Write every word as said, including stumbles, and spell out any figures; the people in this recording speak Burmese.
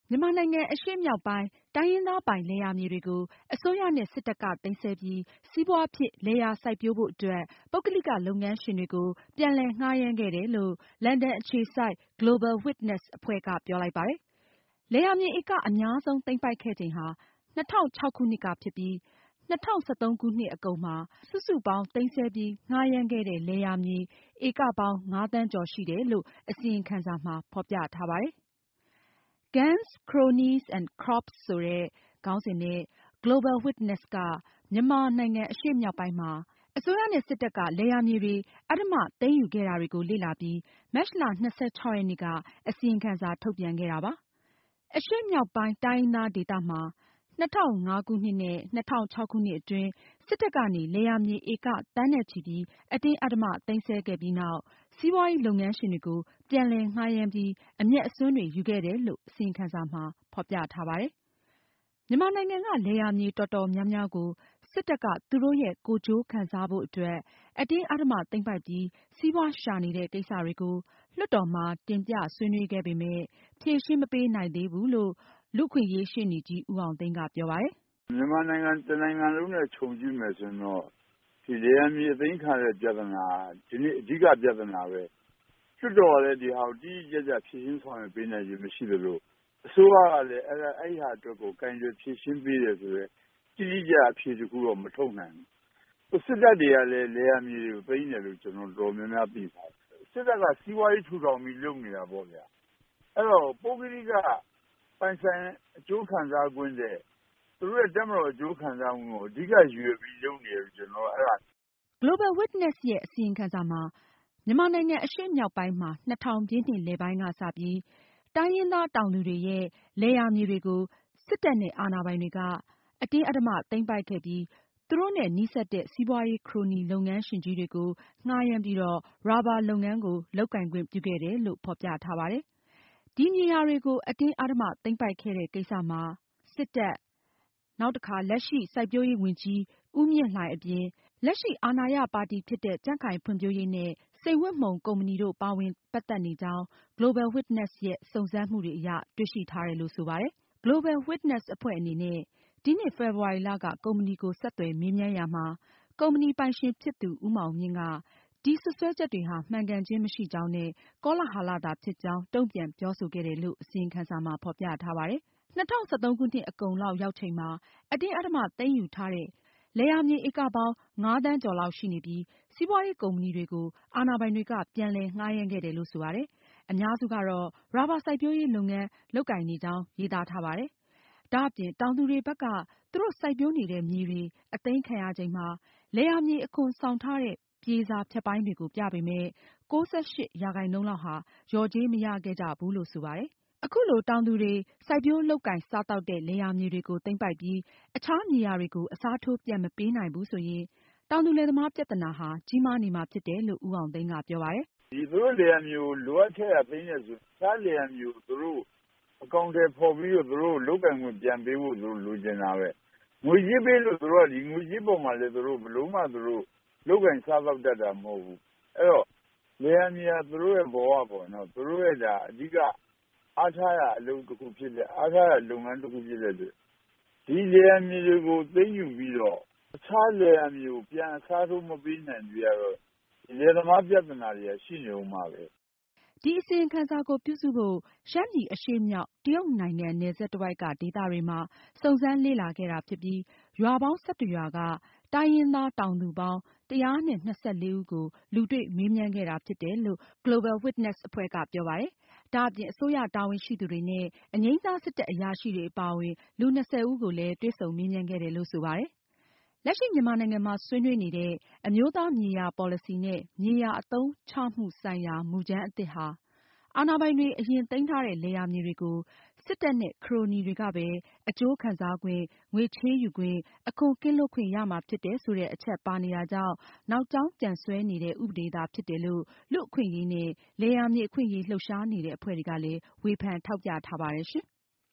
မြန်မာနိုင်ငံအရှေ့မြောက်ပိုင်းတိုင်းရင်းသားပိုင်လယ်ယာမြေတွေကိုအစိုးရနဲ့စစ်တပ်ကသိမ်းဆည်းပြီးစီးပွားဖြစ်လယ်ယာစိုက်ပျိုးဖို့အတွက်ပုဂ္ဂလိကလုပ်ငန်းရှင်တွေကိုပြန်လည်ငှားရမ်းခဲ့တယ်လို့လန်ဒန်အခြေစိုက် Global Witness အဖွဲ့ကပြောလိုက်ပါတယ်။လယ်ယာမြေဧကအများဆုံးသိမ်းပိုက်ခဲ့ချိန်ဟာ၂၀၀၆ခုနှစ်ကဖြစ်ပြီး၂၀၁၃ခုနှစ်အကုန်မှာစုစုပေါင်းသိမ်းဆည်းပြီးငှားရမ်းခဲ့တဲ့လယ်ယာမြေဧကပေါင်းငါးသန်းကျော်ရှိတယ်လို့အစီရင်ခံစာမှာဖေါ်ပြထားပါတယ်။ Guns, Cronies and Crops ဆိုတဲ့ခေါင်းစဉ်နဲ့ Global Witness ကမြန်မာနိုင်ငံအရှေ့မြောက်ပိုင်းမှာအစိုးရနဲ့စစ်တပ်ကလယ်ယာမြေတွေအဓမ္မသိမ်းယူခဲ့တာတွေကိုလေ့လာပြီးမတ်လ ၂၆ ရက်နေ့ကအစီရင်ခံစာထုတ်ပြန်ခဲ့တာပါ။ အရှေ့မြောက်ပိုင်းတိုင်းရင်းသားဒေသမှာ၂၀၀၅ခုနှစ်နဲ့၂၀၀၆ခုနှစ်အတွင်းစစ်တပ်ကနေလယ်ယာမြေဧကသန်းနဲ့ချီပြီးအတင်းအဓမ္မသိမ်းဆည်းခဲ့ပြီးနောက်စီးပွားရေးလုပ်ငန်းရှင်တွေကိုပြန်လည်ငှားရမ်းပြီးအမြတ်အစွန်းတွေယူခဲ့တယ်လို့အစီရင်ခံစာမှာဖေါ်ပြထားပါတယ်။ မြန်မာနိုင်ငံကလယ်ယာမြေတော်တော်များများကိုစစ်တပ်ကသူတို့ရဲ့ကိုယ်ကျိုးခံစားဖို့အတွက်အတင်းအဓမ္မသိမ်းပိုက်ပြီးစီးပွားရှာနေတဲ့ကိစ္စတွေကိုလွှတ်တော်မှာတင်ပြဆွေးနွေးခဲ့ပေမယ့်ဖြေရှင်းမပေးနိုင်သေးဘူးလို့လူ့အခွင့်အရေးရှေ့နေကြီးဦးအောင်သိန်းကပြောပါတယ်။ မြန်မာနိုင်ငံတနိုင်ငံလုံးနဲ့ခြုံကြည့်မယ်ဆိုရင်တော့ဒီလယ်ယာမြေအသိမ်းခံရတဲ့ပြဿနာဒီနေ့အဓိကပြဿနာပဲလွှတ်တော်ကလည်းဒီဟာကိုတိတိကျကျဖြေရှင်းဆောင်ရွက်ပေးနိုင်ခြင်းမရှိသလိုအစိုးရကလည်းအဲ့ဒါအဲ့ဟာအတွက်ကိုကိုင်တွယ်ဖြေရှင်းပေးတယ်ဆိုတော့တိတိကျကျအဖြေတခုတော့မထုတ်နိုင်ဘူးစစ်တပ်တွေကလည်းလယ်ယာမြေတွေကိုသိမ်းတယ်လို့ကျွန်တော်တော်များများသိပါတယ်စစ်တပ်ကစီးပွားရေးထူထောင်ပြီးလုပ်နေတာပေါ့ဗျာအဲ့တော့ပုဂ္ဂလိကပိုင်ဆိုင်အကျိုးခံစားခွင့်တဲ့သူတို့ရဲ့တပ်မတော်အကျိုးခံစားမှုကိုအဓိကရွေပြီးလုပ်နေတယ်ကျွန်တော်အဲ့ဒါ Global Witness ရဲ့အစီရင်ခံစာမှာမြန်မာနိုင်ငံအရှေ့မြောက်ပိုင်းမှာ၂၀၀၀ပြည့်နှစ်လယ်ပိုင်းကစပြီးတိုင်းရင်းသားတောင်သူတွေရဲ့လယ်ယာမြေတွေကိုစစ်တပ်နဲ့အာဏာပိုင်တွေကအတင်းအဓမ္မသိမ်းပိုက်ခဲ့ပြီးသူတို့နဲ့နီးစပ်တဲ့စီးပွားရေးခရိုနီလုပ်ငန်းရှင်ကြီးတွေကိုငှားရမ်းပြီးတော့ရာဘာလုပ်ငန်းကိုလုပ်ကိုင်ခွင့်ပြုခဲ့တယ်လို့ဖေါ်ပြထားပါတယ်။ ဒီမြေယာတွေကိုအတင်းအဓမ္မသိမ်းပိုက်ခဲ့တဲ့ကိစ္စမှာစစ်တပ်နောက်တခါလက်ရှိစိုက်ပျိုးရေးဝန်ကြီးဦးမြင့်လှိုင်အပြင်လက်ရှိအာဏာရပါတီဖြစ်တဲ့ကြံ့ခိုင်ဖွံ့ဖြိုးရေးနဲ့စိန်ဝတ်မှုန်ကုမ္ပဏီတို့ပါဝင်ပတ်သက်နေကြောင်း Global Witness ရဲ့စုံစမ်းမှုတွေအရတွေ့ရှိထားတယ်လို့ဆိုပါတယ်။ Global Witness အဖွဲ့အနေနဲ့ဒီနှစ်ဖေဖေါ်ဝါရီလကကုမ္ပဏီကိုဆက်သွယ်မေးမြန်းရာမှာကုမ္ပဏီပိုင်ရှင်ဖြစ်သူဦးမောင်မြင့်ကဒီစွပ်စွဲချက်တွေဟာမှန်ကန်ခြင်းမရှိကြောင်းနဲ့ကောလဟာလသာဖြစ်ကြောင်းတုံ့ပြန်ပြောဆိုခဲ့တယ်လို့အစီရင်ခံစာမှာဖေါ်ပြထားပါတယ်။ ၂၀၁၃ခုနှစ်အကုန်လောက်ရောက်ချိန်မှာအတင်းအဓမ္မသိမ်းယူထားတဲ့လယ်ယာမြေဧကပေါင်းငါးသန်းကျော်လောက်ရှိနေပြီးစီးပွားရေးကုမ္ပဏီတွေကိုအာဏာပိုင်တွေကပြန်လည်ငှားရမ်းခဲ့တယ်လို့ဆိုပါတယ်။ အများစုကတော့ရာဘာစိုက်ပျိုးရေးလုပ်ငန်းလုပ်ကိုင်နေကြောင်းရေးသားထားပါတယ်။ ဒါအပြင်တောင်သူတွေဘက်ကသူတို့စိုက်ပျိုးနေတဲ့မြေတွေအသိမ်းခံရချိန်မှာလယ်ယာမြေအခွန်ဆောင်ထားတဲ့ပြေစာဖြတ်ပိုင်းတွေကိုပြပေမယ့်၉၈ရာခိုင်နှုန်းလောက်ဟာလျော်ကြေးမရခဲ့ကြဘူးလို့ဆိုပါတယ်။ အခုလိုတောင်သူတွေစိုက်ပျိုးလုပ်ကိုင်စားသောက်တဲ့လယ်ယာမြေတွေကိုသိမ်းပိုက်ပြီးအခြားမြေယာတွေကိုအစားထိုးပြန်မပေးနိုင်ဘူးဆိုရင်တောင်သူလယ်သမားပြဿနာဟာကြီးမားနေမှာဖြစ်တယ်လို့ဦးအောင်သိန်းကပြောပါတယ်။ ဒီသူတို့လယ်ယာမြေကိုလိုအပ်ချက်အရသိမ်းတယ်ဆိုတခြားလယ်ယာမြေကိုသူတို့အကောင်အထည်ဖော်ပြီးတော့သူတို့လုပ်ကိုင်ခွင့်ပြန်ပေးဖို့သူတို့လိုချင်တာပဲငွေကြေးပေးလို့သူတို့ကဒီငွေကြေးပေါ်မှာလည်းသူတို့ဘယ်လုံးမှသူတို့လုပ်ကိုင်စားသောက်တတ်တာမဟုတ်ဘူးအဲ့တော့လယ်ယာမြေကသူတို့ရဲ့ဘဝပေါ့နော်သူတို့ရဲ့ဒါအဓိကအားထားရအလုပ်တစ်ခုဖြစ်တဲ့အားထားရလုပ်ငန်းတစ်ခုဖြစ်တဲ့အတွက်ဒီလယ်ယာမြေတွေကိုသိမ်းယူပြီးတော့အခြားလယ်ယာမြေကိုပြန်အစားထိုးမပေးနိုင်ကြတော့ဒီလယ်သမားပြဿနာတွေကရှိနေဦးမှာပဲဒီအစီရင်ခံစာကိုပြုစုဖို့ရှမ်းပြည်အရှေ့မြောက်တရုတ်နိုင်ငံနယ်စပ်တဝိုက်ကဒေသတွေမှာစုံစမ်းလေ့လာခဲ့တာဖြစ်ပြီးရွာပေါင်း ၁၁ ရွာကတိုင်းရင်းသားတောင်သူပေါင်း ၁၂၄ ဦးကိုလူတွေ့မေးမြန်းခဲ့တာဖြစ်တယ်လို့ Global Witness အဖွဲ့ကပြောပါတယ်။ ဒါအပြင်အစိုးရတာဝန်ရှိသူတွေနဲ့အငြိမ်းစားစစ်တပ်အရာရှိတွေအပါအဝင်လူ၂၀ဦးကိုလည်းတွေ့ဆုံမေးမြန်းခဲ့တယ်လို့ဆိုပါတယ်။ လက်ရှိမြန်မာနိုင်ငံမှာဆွေးနွေးနေတဲ့အမျိုးသားမြေယာပေါ်လစီနဲ့မြေယာအသုံးချမှုဆိုင်ရာမူကြမ်းအသစ်ဟာအာဏာပိုင်တွေအရင်သိမ်းထားတဲ့လယ်ယာမြေတွေကိုစစ်တပ်နဲ့ခရိုနီတွေကပဲအကျိုးခံစားခွင့်၊ ငွေချေးယူခွင့်၊ အခွန်ကင်းလွတ်ခွင့်ရမှာဖြစ်တယ်ဆိုတဲ့အချက်ပါနေတာကြောင့်နောက်ကြောင်းပြန်ဆွဲနေတဲ့ဥပဒေသာဖြစ်တယ်လို့လူ့အခွင့်အရေးနဲ့လယ်ယာမြေအခွင့်အရေးလှုပ်ရှားနေတဲ့အဖွဲ့တွေကလည်းဝေဖန်ထောက်ပြထားပါတယ်ရှင်။